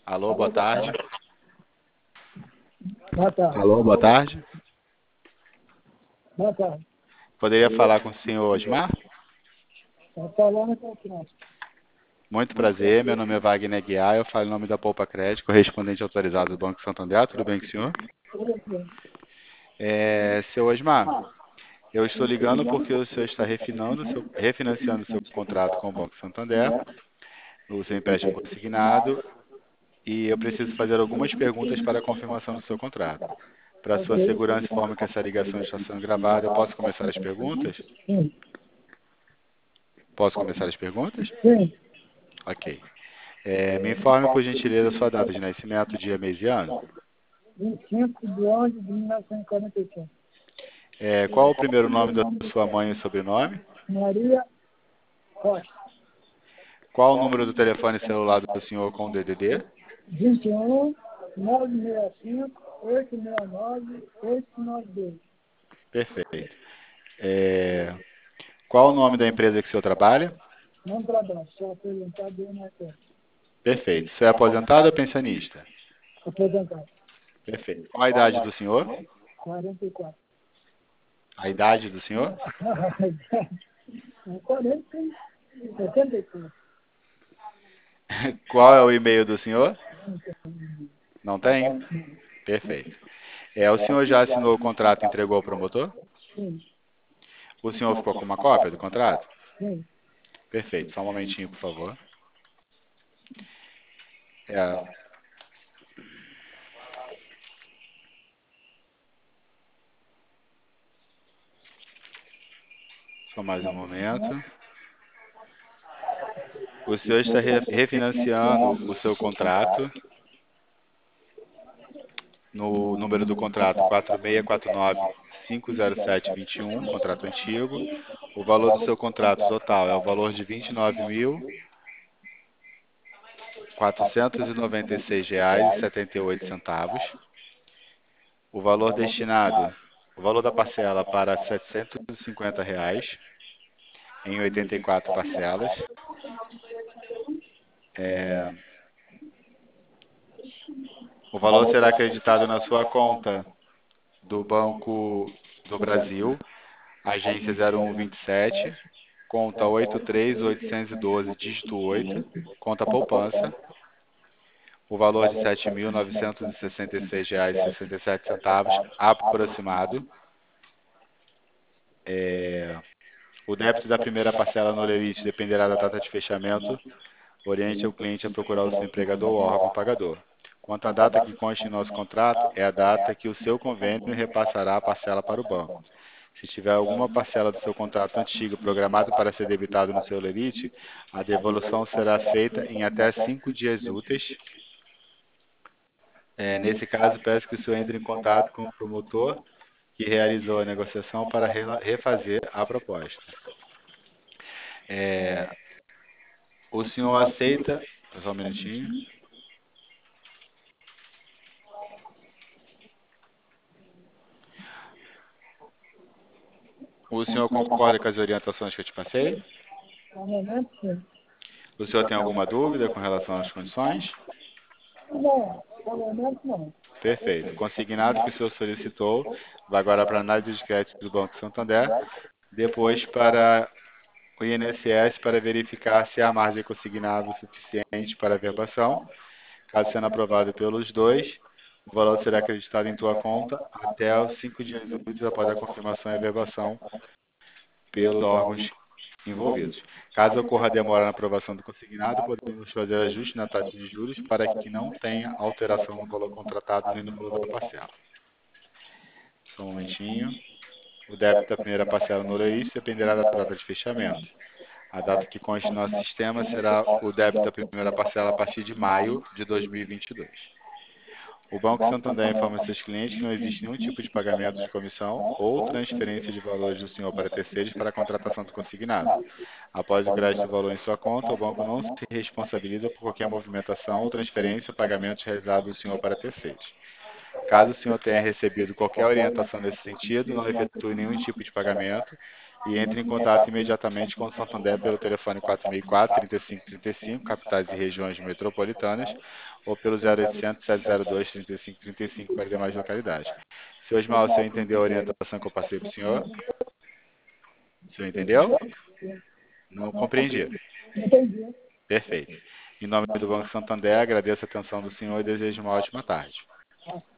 Alô, boa tarde. Boa tarde. Alô, boa tarde. Boa tarde. Poderia falar com o senhor Osmar? Está falando com o Francisco. Muito prazer, meu nome é Wagner Guiar, eu falo em nome da Poupa Crédito, correspondente autorizado do Banco Santander. Tudo bem com o senhor? Tudo bem. Seu Osmar, eu estou ligando porque o senhor está refinanciando o seu contrato com o Banco Santander, o seu empréstimo consignado, e eu preciso fazer algumas perguntas para a confirmação do seu contrato. Para sua segurança, informo que essa ligação está sendo gravada. Eu posso começar as perguntas? Sim. Posso começar as perguntas? Sim. Ok. Me informe, por gentileza, a sua data de nascimento, dia, mês e ano. 25 de 11 de 1945. Qual o primeiro nome da sua mãe e sobrenome? Maria Costa. Qual o número do telefone celular do senhor com DDD? 21 965 869 892. Perfeito. Qual o nome da empresa que o senhor trabalha? Não trabalho, sou aposentado do INSS. Perfeito. O senhor é aposentado ou pensionista? Aposentado. Perfeito. Qual a idade do senhor? 44. A idade do senhor? 40 e 74. Qual é o e-mail do senhor? Não tem? Perfeito. O senhor já assinou o contrato e entregou ao promotor? Sim. O senhor ficou com uma cópia do contrato? Sim. Perfeito. Só um momentinho, por favor. É, Só mais um momento. O senhor está refinanciando o seu contrato no número do contrato 4649-50721, contrato antigo. O valor do seu contrato total é o valor de R$ 29.496,78. O valor destinado, o valor da parcela para R$ 750 em 84 parcelas. O valor será acreditado na sua conta do Banco do Brasil, agência 0127, conta 83812, dígito 8, conta poupança, o valor de R$ 7.966,67, aproximado. O débito da primeira parcela no limite dependerá da data de fechamento. Oriente o cliente a procurar o seu empregador ou órgão pagador. Quanto à data que consta em nosso contrato, é a data que o seu convênio repassará a parcela para o banco. Se tiver alguma parcela do seu contrato antigo programada para ser debitada no seu limite, a devolução será feita em até 5 dias úteis. Nesse caso, peço que o senhor entre em contato com o promotor que realizou a negociação para refazer a proposta. O senhor aceita... Só um minutinho. O senhor concorda com as orientações que eu te passei? No momento, sim. O senhor tem alguma dúvida com relação às condições? Não, no momento, não. Perfeito. O consignado que o senhor solicitou vai agora para a análise de crédito do Banco Santander, depois para o INSS para verificar se há margem consignável suficiente para a verbação. Caso sendo aprovado pelos dois, o valor será acreditado em tua conta até os 5 dias úteis após a confirmação e a verbação pelos órgãos envolvidos. Caso ocorra demora na aprovação do consignado, podemos fazer ajuste na taxa de juros para que não tenha alteração no valor contratado nem no valor da parcela. Só um momentinho. O débito da primeira parcela no limite dependerá da data de fechamento. A data que consta no nosso sistema será o débito da primeira parcela a partir de maio de 2022. O Banco Santander informa seus clientes que não existe nenhum tipo de pagamento de comissão ou transferência de valores do senhor para terceiros para a contratação do consignado. Após o crédito do valor em sua conta, o banco não se responsabiliza por qualquer movimentação ou transferência ou pagamento realizado do senhor para terceiros. Caso o senhor tenha recebido qualquer orientação nesse sentido, não efetue nenhum tipo de pagamento, e entre em contato imediatamente com o Santander pelo telefone 464-3535, capitais e regiões metropolitanas, ou pelo 0800 702 3535 para demais localidades. Seu Osmar, o senhor entendeu a orientação que eu passei para o senhor? O senhor entendeu? Não compreendi. Entendi. Perfeito. Em nome do Banco Santander, agradeço a atenção do senhor e desejo uma ótima tarde.